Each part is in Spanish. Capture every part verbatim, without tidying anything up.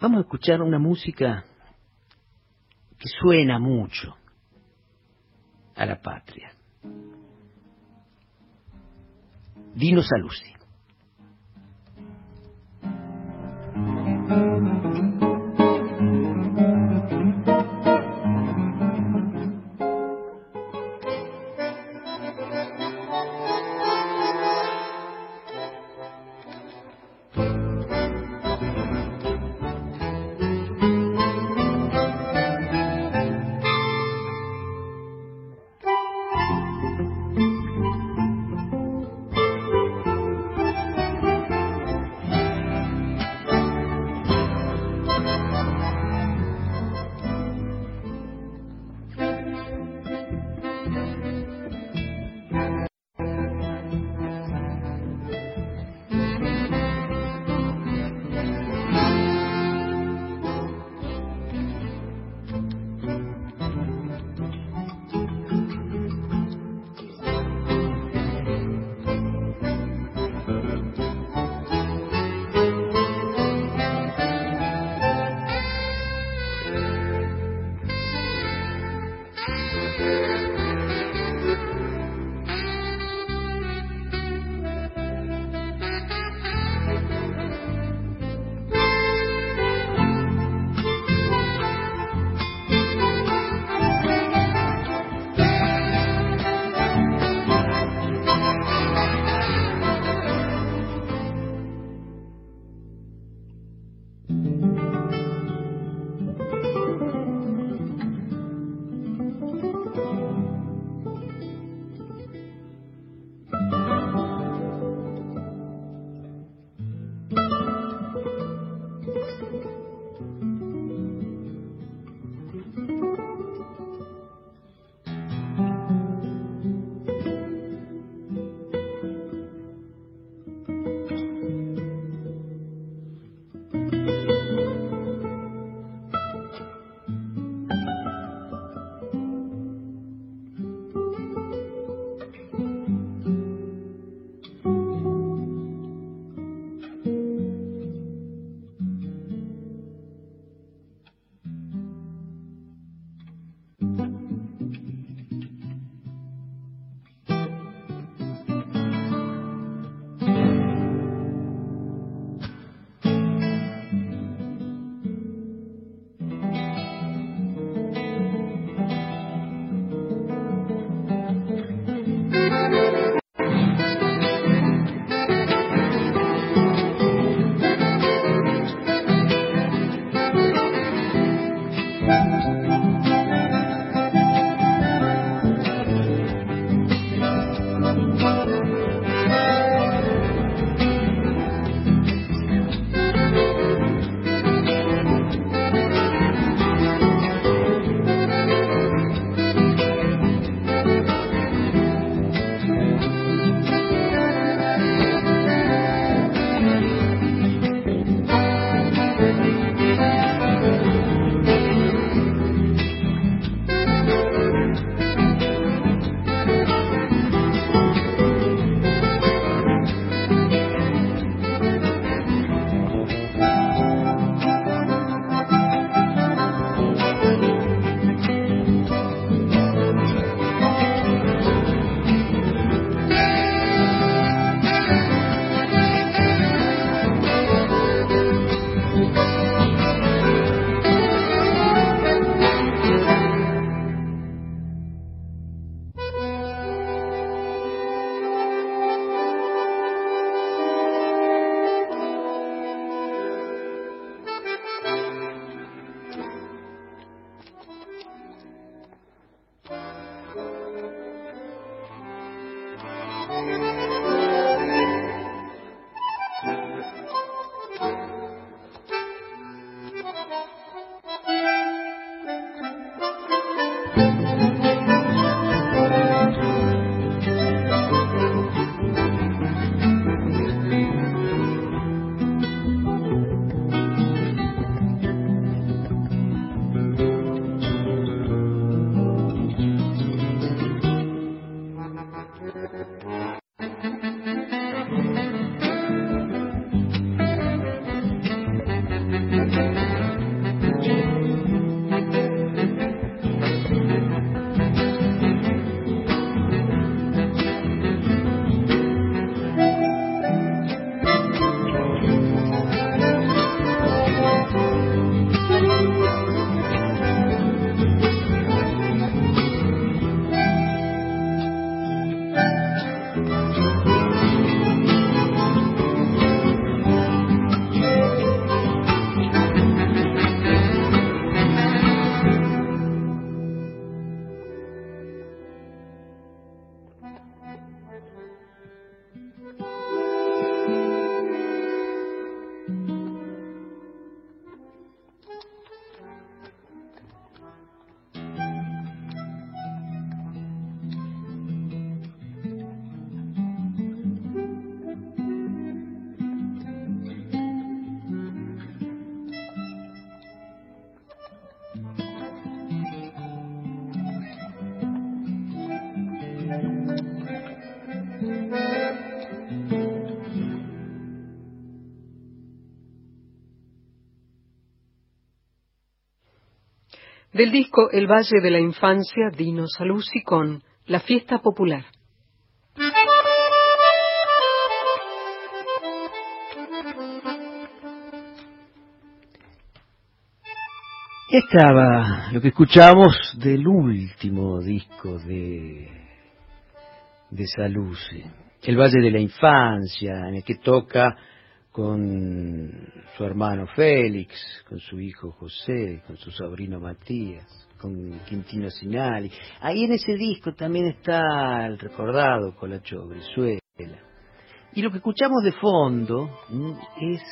Vamos a escuchar una música que suena mucho a la patria. Dino Saluzzi. Del disco El Valle de la Infancia, Dino Saluzzi con La Fiesta Popular. Estaba lo que escuchamos del último disco de, de Saluzzi, El Valle de la Infancia, en el que toca con su hermano Félix, con su hijo José, con su sobrino Matías, con Quintino Sinali. Ahí en ese disco también está el recordado Colacho Brizuela. Y lo que escuchamos de fondo es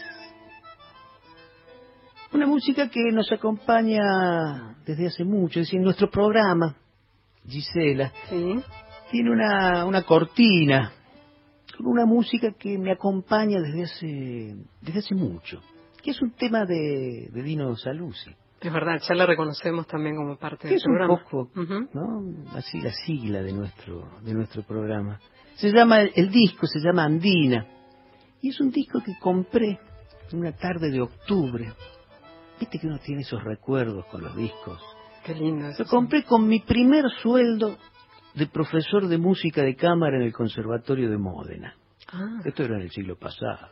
una música que nos acompaña desde hace mucho. Es decir, nuestro programa, Gisela, ¿Sí? Tiene una, una cortina con una música que me acompaña desde hace desde hace mucho, que es un tema de, de Dino Saluzzi. Es verdad, ya la reconocemos también como parte del es programa. Es un poco, uh-huh. ¿no? Así la sigla de nuestro de nuestro programa. Se llama, el disco se llama Andina, y es un disco que compré una tarde de octubre. Viste que uno tiene esos recuerdos con los discos. Qué lindo eso. Lo compré con mi primer sueldo de profesor de música de cámara en el Conservatorio de Módena. Ah. Esto era en el siglo pasado.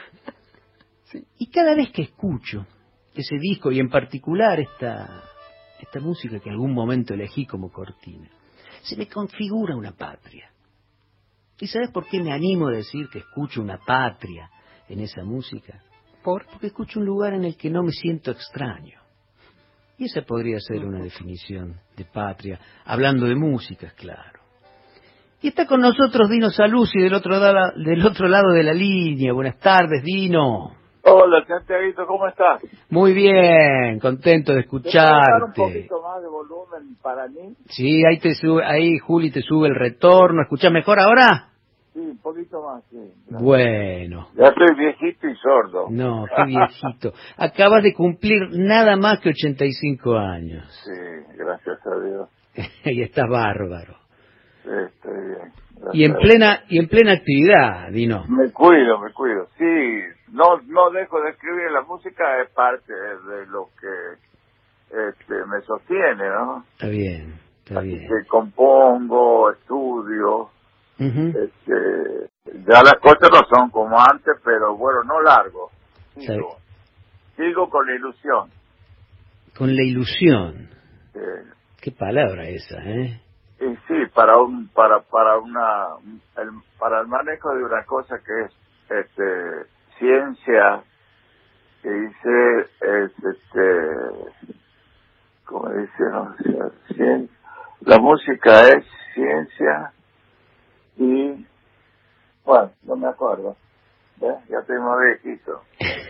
Sí. Y cada vez que escucho ese disco, y en particular esta, esta música que en algún momento elegí como cortina, se me configura una patria. ¿Y sabes por qué me animo a decir que escucho una patria en esa música? ¿Por? Porque escucho un lugar en el que no me siento extraño. Y esa podría ser una definición de patria, hablando de músicas, claro. Y está con nosotros Dino Saluzzi del otro, da, del otro lado de la línea. Buenas tardes, Dino. Hola, Santiaguito, ¿cómo estás? Muy bien, contento de escucharte. ¿Te un poquito más de volumen para mí? Sí, ahí te sube, ahí Juli te sube el retorno. ¿Escuchás mejor ahora? Sí, un poquito más, sí. Gracias. Bueno. Ya estoy viejito y sordo. No, qué viejito. Acabas de cumplir nada más que ochenta y cinco años. Sí, gracias a Dios. Y estás bárbaro. Sí, estoy bien. Y en plena y en plena actividad, Dino. Me cuido, me cuido. Sí, no no dejo de escribir. La música es parte de lo que este, me sostiene, ¿no? Está bien, está Así bien. que compongo, estudio. Uh-huh. Este, ya las cosas no son como antes, pero bueno, no largo. Sigo, sigo con la ilusión. Con la ilusión. Sí. Qué palabra esa, ¿eh? Y sí, para un para para una el, para el manejo de una cosa que es este ciencia, que dice es este como dice, no sé, ciencia, la música es ciencia y bueno, no me acuerdo. ¿Ves? Ya estoy más viejito.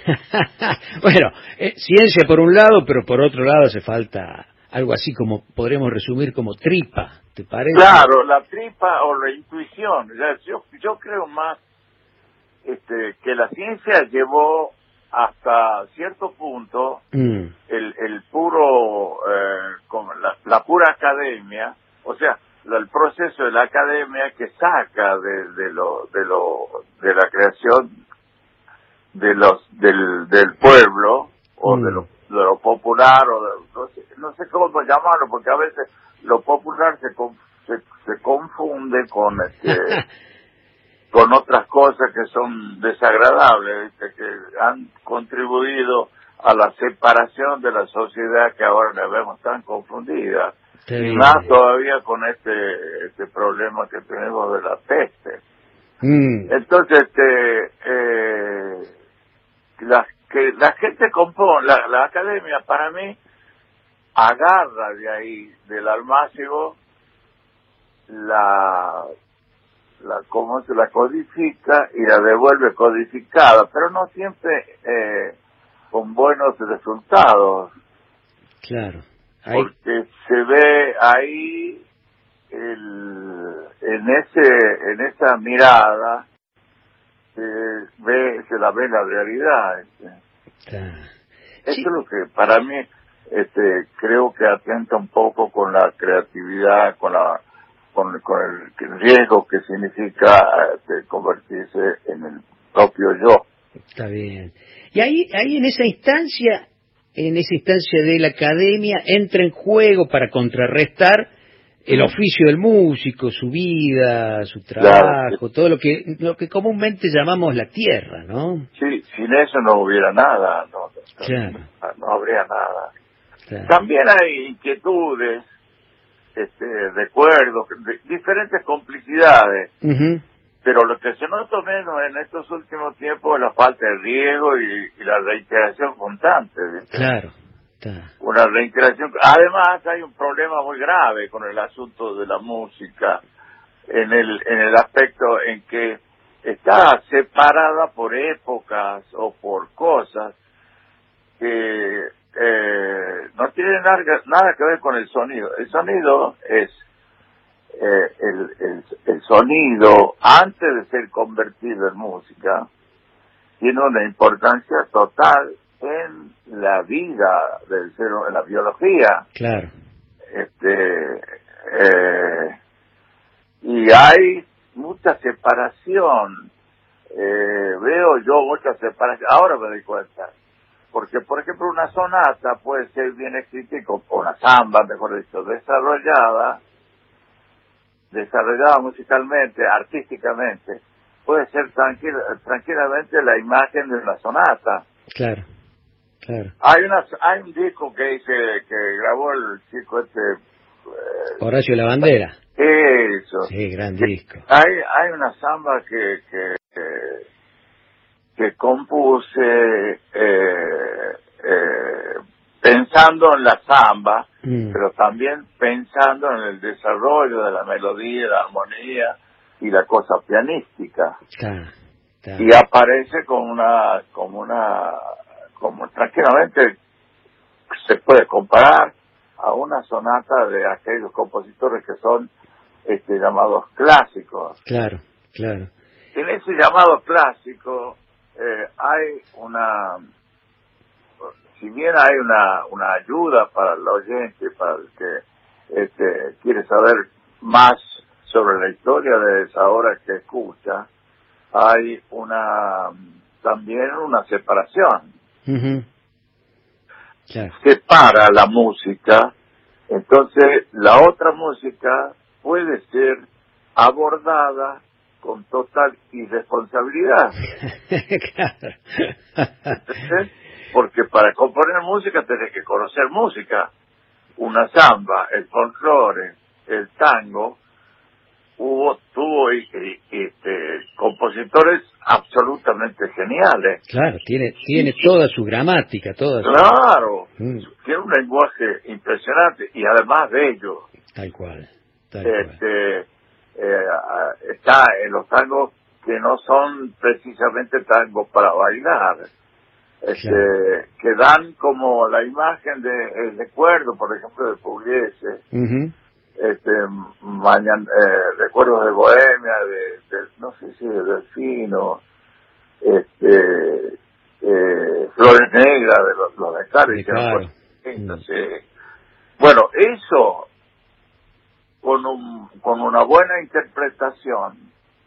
Bueno, eh, ciencia por un lado, pero por otro lado hace falta algo así como, podremos resumir como tripa, ¿te parece? Claro, la tripa o la intuición. Ya, yo, yo creo más este, que la ciencia llevó hasta cierto punto mm. el, el puro, eh, como la, la pura academia, o sea, el proceso de la academia que saca de, de lo de lo de la creación de los del del pueblo o mm. de lo de lo popular o de, no sé no sé cómo llamarlo, porque a veces lo popular se se, se confunde con este con otras cosas que son desagradables, ¿viste? Que han contribuido a la separación de la sociedad que ahora la vemos tan confundida. Y más todavía con este este problema que tenemos de la peste. Mm. Entonces, este, eh, la, que la gente compone, la, la academia para mí agarra de ahí, del almácigo, la, la, cómo se la codifica y la devuelve codificada, pero no siempre eh, con buenos resultados. Claro. Ahí. Porque se ve ahí el, en ese en esa mirada se ve se la ve la realidad. Este. Claro. Eso Sí. es lo que para mí este creo que atenta un poco con la creatividad, con la con, con el riesgo que significa este, convertirse en el propio yo. Está bien. Y ahí ahí en esa instancia en esa instancia de la academia entra en juego para contrarrestar el oficio del músico, su vida, su trabajo, claro, todo lo que lo que comúnmente llamamos la tierra, ¿no? Sí, sin eso no hubiera nada, no, claro, no habría nada. Claro. También hay inquietudes, este, recuerdos, de, diferentes complicidades, uh-huh. pero lo que se nota menos en estos últimos tiempos es la falta de riesgo y, y la reiteración constante, ¿viste? Claro. Está. Una reiteración. Además hay un problema muy grave con el asunto de la música en el en el aspecto en que está separada por épocas o por cosas que eh, no tienen nada, nada que ver con el sonido. El sonido es eh, el, el, el sonido antes de ser convertido en música tiene una importancia total en la vida del ser, en la biología. Claro. Este, eh, y hay mucha separación. Eh, veo yo mucha separación. Ahora me doy cuenta. Porque, por ejemplo, una sonata puede ser bien escrita, o una samba, mejor dicho, desarrollada, desarrollada musicalmente, artísticamente, puede ser tranquila, tranquilamente la imagen de una sonata. Claro. Claro. Hay una, hay un disco que dice que grabó el chico este eh, Horacio Lavandera. Eso. Sí, gran que, disco. Hay hay una samba que que que, que compuse eh, eh, pensando en la samba, mm. pero también pensando en el desarrollo de la melodía, la armonía y la cosa pianística. Claro. Claro. Y aparece con una como una como tranquilamente se puede comparar a una sonata de aquellos compositores que son este llamados clásicos. Claro, claro. En ese llamado clásico eh, hay una, si bien hay una una ayuda para el oyente, para el que este quiere saber más sobre la historia de esa obra que escucha, hay una también una separación. Uh-huh. Claro. Separa la música, entonces la otra música puede ser abordada con total irresponsabilidad. Claro. ¿Sí? Porque para componer música tenés que conocer música. Una samba, el folclore, el tango, hubo tuvo y, y, este, compositores absolutamente geniales. Claro, tiene tiene y, toda su gramática, toda su... Claro, mm. tiene un lenguaje impresionante y además bello. Tal cual, tal este, cual. Eh, está en los tangos que no son precisamente tangos para bailar, este, claro. que dan como la imagen de el recuerdo, por ejemplo, de Pugliese. Uh-huh. Este, mañana, eh, recuerdos de Bohemia, de, de no sé si de Delfino, este, eh, Flores Negras, de los, los de Cari, claro. Entonces, mm. bueno, eso con un, con una buena interpretación,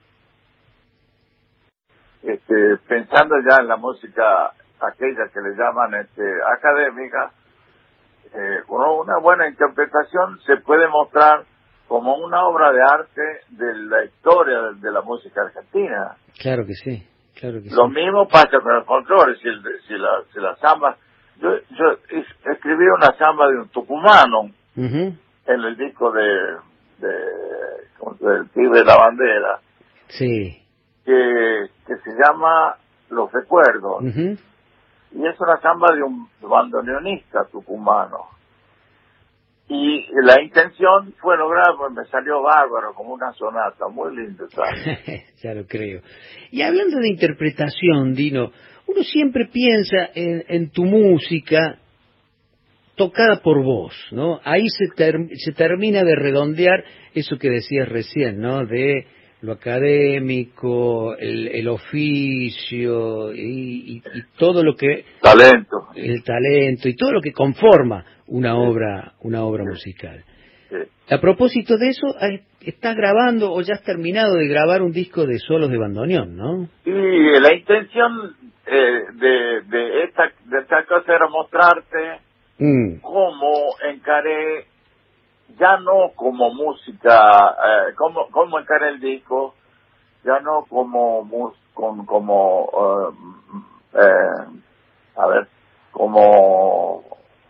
este, pensando ya en la música aquella que le llaman este académica, Eh, con una buena interpretación se puede mostrar como una obra de arte de la historia de, de la música argentina. Claro que sí, claro que Lo sí. mismo pasa con el folclore, si, el, si, la, si la samba... Yo, yo escribí una samba de un tucumano uh-huh. en el disco de, de, del Tigre de la Bandera, sí. que, que se llama Los Recuerdos. Uh-huh. Y es una samba de un bandoneonista tucumano. Y la intención fue lograr, pues me salió bárbaro, como una sonata, muy lindo, ¿sabes? Ya lo creo. Y hablando de interpretación, Dino, uno siempre piensa en, en tu música tocada por vos, ¿no? Ahí se, ter, se termina de redondear eso que decías recién, ¿no? De lo académico, el, el oficio y, y, y todo lo que... Talento. El talento y todo lo que conforma una obra una obra sí. musical. Sí. A propósito de eso, estás grabando o ya has terminado de grabar un disco de solos de bandoneón, ¿no? Y la intención eh, de, de, esta, de esta cosa era mostrarte mm. cómo encaré, ya no como música, eh, cómo, cómo encaré el disco, ya no como, mus, con, como, uh, eh, a ver, como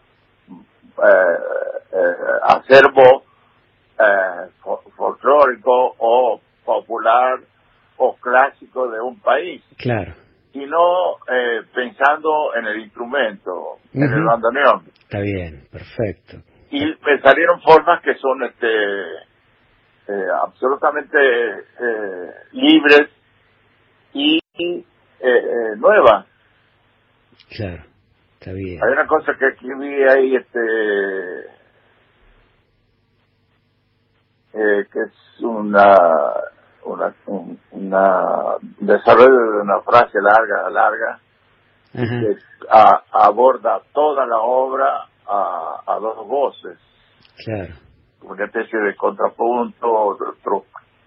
eh, eh, acervo eh, folclórico o popular o clásico de un país. Claro. Sino eh, pensando en el instrumento, uh-huh. en el bandoneón. Está bien, perfecto. Y me salieron formas que son este eh, absolutamente eh, libres y eh, eh, nuevas. Claro, está bien. Hay una cosa que escribí ahí, este eh, que es una una una desarrollo de una frase larga larga uh-huh. que a, aborda toda la obra a, a dos voces, claro, una especie de contrapunto tro,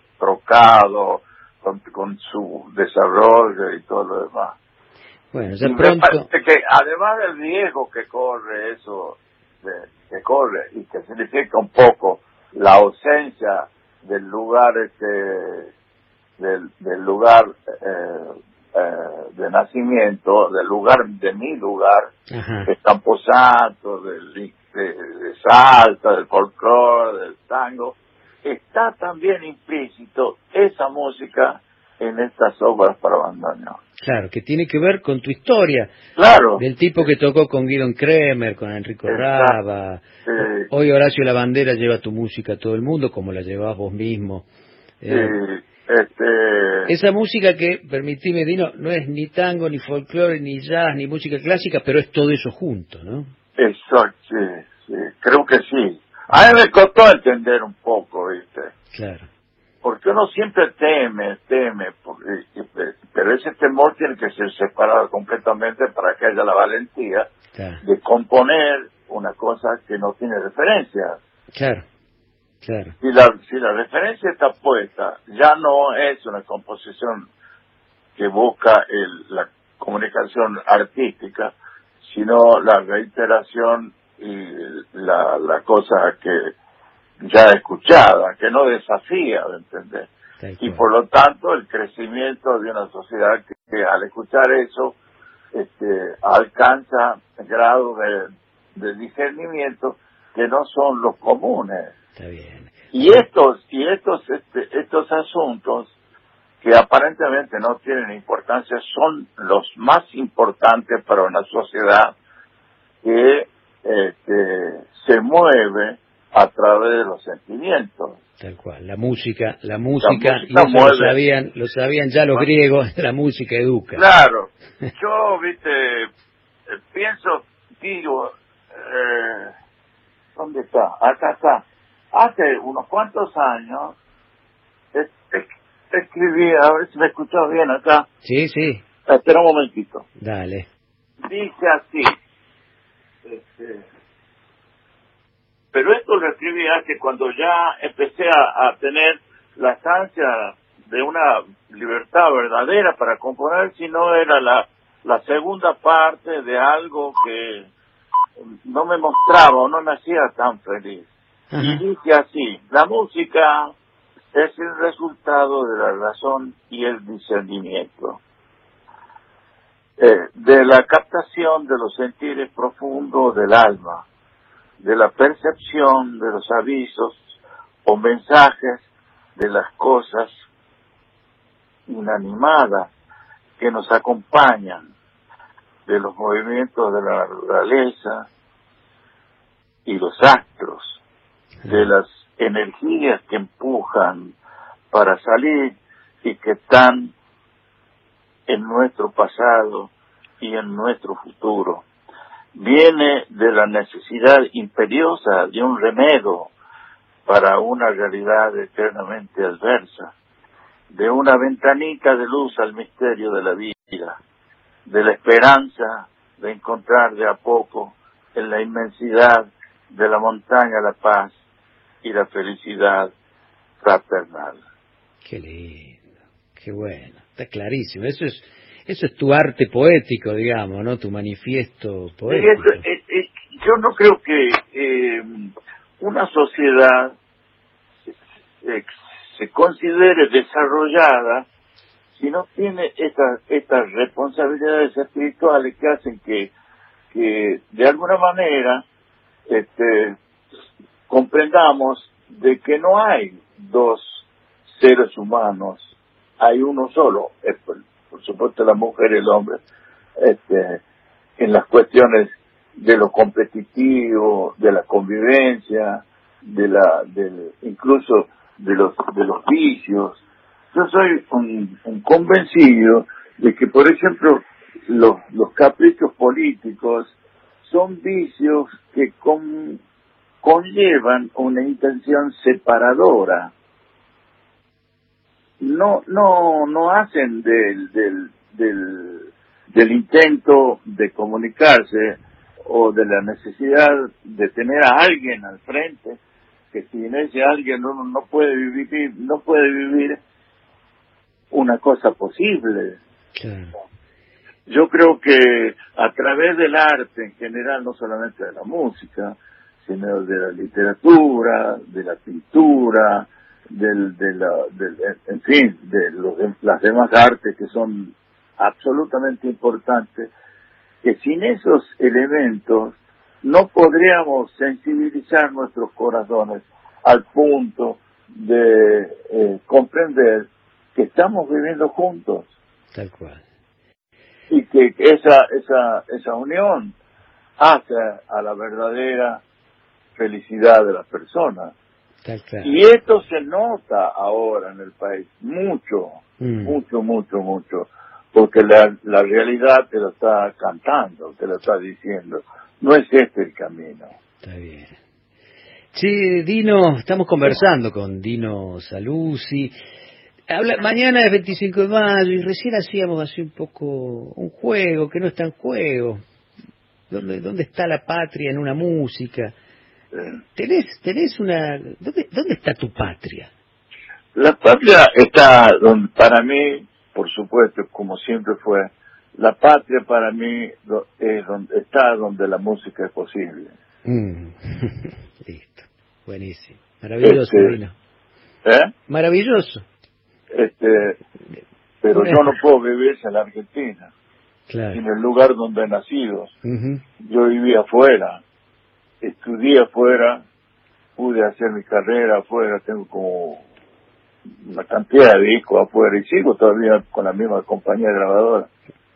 trocado con, con su desarrollo y todo lo demás. Bueno, ya pronto. Me parece que además del riesgo que corre eso, de, que corre y que significa un poco la ausencia del lugar este del, del lugar eh, eh, de nacimiento, del lugar de mi lugar, uh-huh. de Camposanto, del, de, de Salta, del folclore, del tango, está también implícito esa música en estas obras para bandoneón. Claro, que tiene que ver con tu historia. Claro. Del tipo que tocó con Guido Kremer, con Enrico Exacto. Raba. Sí. Hoy Horacio Labandera lleva tu música a todo el mundo, como la llevabas vos mismo. Sí, eh, este... Esa música que, permitime, Dino, no es ni tango, ni folclore, ni jazz, ni música clásica, pero es todo eso junto, ¿no? Exacto, sí, sí, creo que sí. A mí me costó entender un poco, ¿viste? Claro. Porque uno siempre teme, teme, porque, pero ese temor tiene que ser separado completamente para que haya la valentía claro. de componer una cosa que no tiene referencia. Claro, claro. Si la, si la referencia está puesta, ya no es una composición que busca el, la comunicación artística, sino la reiteración y la, la cosa que ya escuchada, que no desafía, ¿me entendés? Y por lo tanto el crecimiento de una sociedad que, que al escuchar eso este, alcanza grados de, de discernimiento que no son los comunes. Está bien. Y estos y estos este, estos asuntos que aparentemente no tienen importancia son los más importantes para una sociedad que este, se mueve a través de los sentimientos. Tal cual, la música, la música, la música y eso mueve. lo sabían, lo sabían ya los griegos, la música educa. Claro, yo, viste, pienso, digo, eh, ¿dónde está? Acá está. Hace unos cuantos años, es, es, escribí, a ver si me escuchas bien acá. Sí, sí. Espera un momentito. Dale. Dice así, este... Pero esto lo escribí hace cuando ya empecé a, a tener la ansia de una libertad verdadera para componer, si no era la, la segunda parte de algo que no me mostraba o no me hacía tan feliz. Uh-huh. Y dice así, la música es el resultado de la razón y el discernimiento, eh, de la captación de los sentires profundos del alma, de la percepción de los avisos o mensajes de las cosas inanimadas que nos acompañan, de los movimientos de la naturaleza y los astros, de las energías que empujan para salir y que están en nuestro pasado y en nuestro futuro. Viene de la necesidad imperiosa de un remedio para una realidad eternamente adversa, de una ventanita de luz al misterio de la vida, de la esperanza de encontrar de a poco en la inmensidad de la montaña la paz y la felicidad fraternal. Qué lindo, qué bueno, está clarísimo. Eso es, eso es tu arte poético, digamos, ¿no? Tu manifiesto poético. Es, es, es, yo no creo que eh, una sociedad se, se considere desarrollada si no tiene estas estas responsabilidades espirituales que hacen que que de alguna manera este comprendamos de que no hay dos seres humanos, hay uno solo, es por, por supuesto la mujer y el hombre, este en las cuestiones de lo competitivo, de la convivencia, de la del incluso de los de los vicios. Yo soy un, un convencido de que, por ejemplo, los, los caprichos políticos son vicios que con, conllevan una intención separadora. No, no, no hacen del, del, del, del intento de comunicarse o de la necesidad de tener a alguien al frente, que sin ese alguien uno no puede vivir, no puede vivir una cosa posible. Claro. Yo creo que a través del arte en general, no solamente de la música, sino de la literatura, de la pintura, del, de la, del, en fin, de los, las demás artes que son absolutamente importantes, que sin esos elementos no podríamos sensibilizar nuestros corazones al punto de eh, comprender que estamos viviendo juntos. Tal cual. Y que esa esa esa unión hace a la verdadera felicidad de las personas. Tal cual. Y esto se nota ahora en el país, mucho, mm. mucho, mucho, mucho, porque la, la realidad te lo está cantando, te lo está diciendo. No es este el camino. Está bien. Sí, Dino, estamos conversando con Dino Saluzzi. Habla, mañana es veinticinco de mayo y recién hacíamos así un poco un juego que no está en juego. ¿Dónde, dónde está la patria en una música? ¿Tenés, tenés una... ¿Dónde, dónde está tu patria? La patria está donde, para mí, por supuesto, como siempre fue, la patria para mí es donde, está donde la música es posible. Mm. Listo, buenísimo. Maravilloso, este, Dino. ¿Eh? Maravilloso. Este, pero yo no puedo vivir en la Argentina, claro. en el lugar donde he nacido. Uh-huh. Yo vivía afuera, estudié afuera, pude hacer mi carrera afuera, tengo como una cantidad de discos afuera y sigo todavía con la misma compañía grabadora.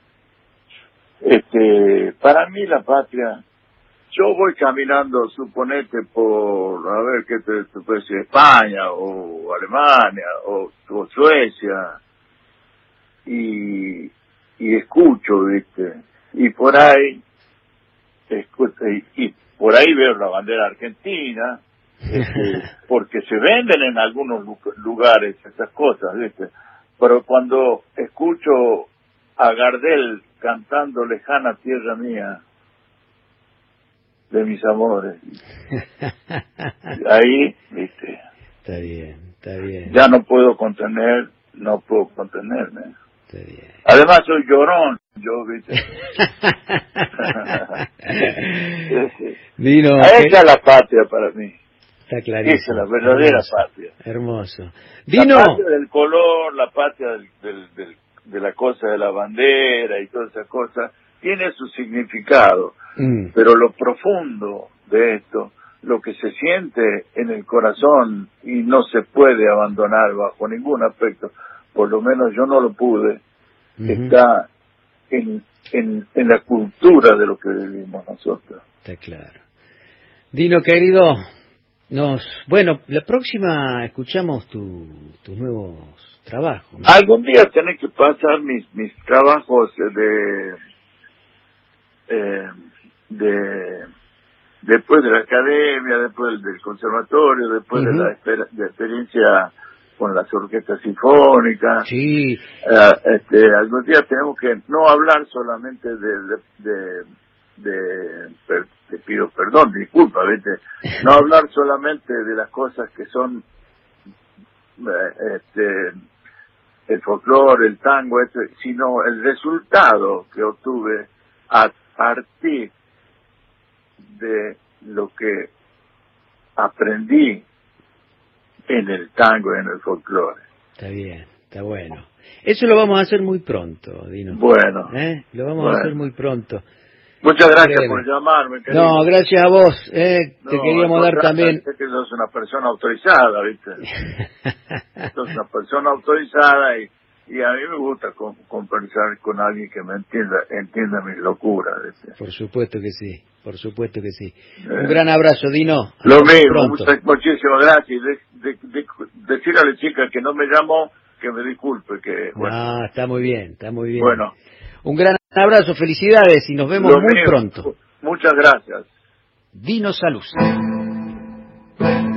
Este, para mí la patria, yo voy caminando, suponete, por, a ver, ¿qué te, te puede decir? España, o Alemania, o, o Suecia, y, y escucho, ¿viste? Y por ahí, escucho, y, y por ahí veo la bandera argentina, este, porque se venden en algunos lugares esas cosas, ¿viste? Pero cuando escucho a Gardel cantando Lejana Tierra Mía, de mis amores, ahí, viste, está bien, está bien, ya no puedo contener, no puedo contenerme. Está bien. Además soy llorón, yo, viste. Dino, esa es la patria para mí. Está clarísimo. Esa es la verdadera hermoso, patria. Hermoso. Dino. La patria del color, la patria del, del, del, de la cosa de la bandera y todas esas cosas, tiene su significado. Mm. Pero lo profundo de esto, lo que se siente en el corazón y no se puede abandonar bajo ningún aspecto, por lo menos yo no lo pude, uh-huh. está en, en, en la cultura de lo que vivimos nosotros. Está claro. Dino, querido, nos bueno, la próxima escuchamos tu, tus nuevos trabajos, ¿no? Algún día tenés que pasar mis mis trabajos de eh, de después de la academia, después del conservatorio, después uh-huh. de la exper- de experiencia con las orquestas sinfónicas. Sí. Uh, este, algún día tenemos que no hablar solamente de de, de, de per, te pido perdón, disculpa, ¿viste? No hablar solamente de las cosas que son eh, este el folclore, el tango, este, sino el resultado que obtuve a partir de lo que aprendí en el tango y en el folclore. Está bien, está bueno. Eso lo vamos a hacer muy pronto, Dino. Bueno. ¿Eh? Lo vamos bueno. a hacer muy pronto. Muchas gracias Créeme. por llamarme, querido. No, gracias a vos. Eh. No, Te queríamos dar también... Sé que sos una persona autorizada, ¿viste? Sos una persona autorizada y, y a mí me gusta con, conversar con alguien que me entienda, entienda mis locuras, ¿viste? Por supuesto que sí, por supuesto que sí. Eh. Un gran abrazo, Dino. Lo Hasta mismo, pronto. muchas, muchísimas gracias. De, de, de, decirle a la chica que no me llamó, que me disculpe, que bueno. Ah, está muy bien, está muy bien. Bueno. Un gran abrazo, felicidades y nos vemos Lo muy mismo. pronto. Muchas gracias. Dino Saluzzi.